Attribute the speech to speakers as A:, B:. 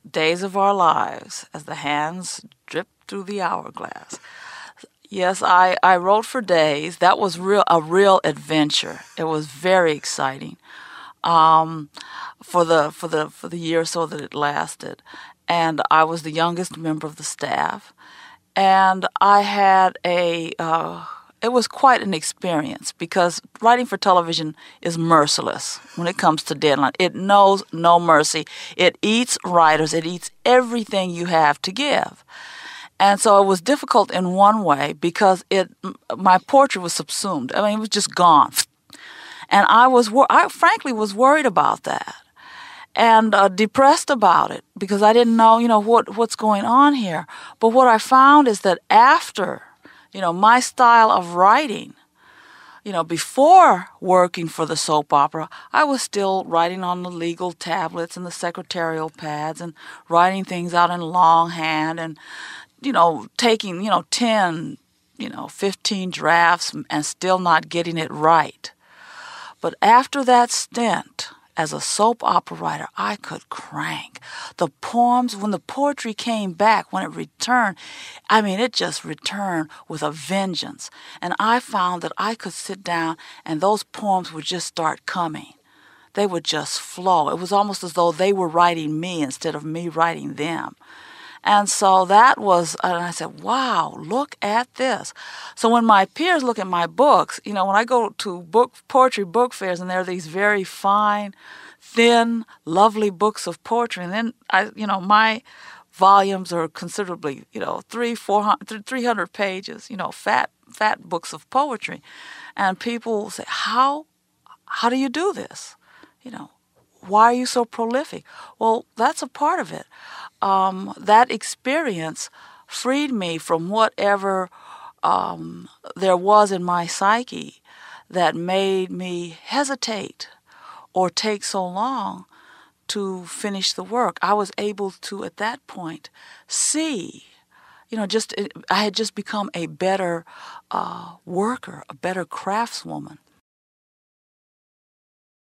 A: days of our lives as the hands drip through the hourglass. Yes, I wrote for days. That was a real adventure. It was very exciting. Um, for the year or so that it lasted, and I was the youngest member of the staff, and I had it was quite an experience because writing for television is merciless when it comes to deadline. It knows no mercy. It eats writers. It eats everything you have to give. And so it was difficult in one way because my poetry was subsumed. I mean, it was just gone. And I frankly was worried about that and depressed about it because I didn't know, what's going on here. But what I found is that after, my style of writing, before working for the soap opera, I was still writing on the legal tablets and the secretarial pads and writing things out in longhand and, taking, 10, 15 drafts and still not getting it right. But after that stint as a soap opera writer, I could crank. The poems, when the poetry came back, when it returned, it just returned with a vengeance. And I found that I could sit down and those poems would just start coming. They would just flow. It was almost as though they were writing me instead of me writing them. And so and I said, wow, look at this. So when my peers look at my books, when I go to poetry book fairs and there are these very fine, thin, lovely books of poetry, and then my volumes are considerably, 300 pages, fat books of poetry. And people say, how do you do this? Why are you so prolific? Well, that's a part of it. That experience freed me from whatever there was in my psyche that made me hesitate or take so long to finish the work. I was able to, at that point, see, I had just become a better worker, a better craftswoman.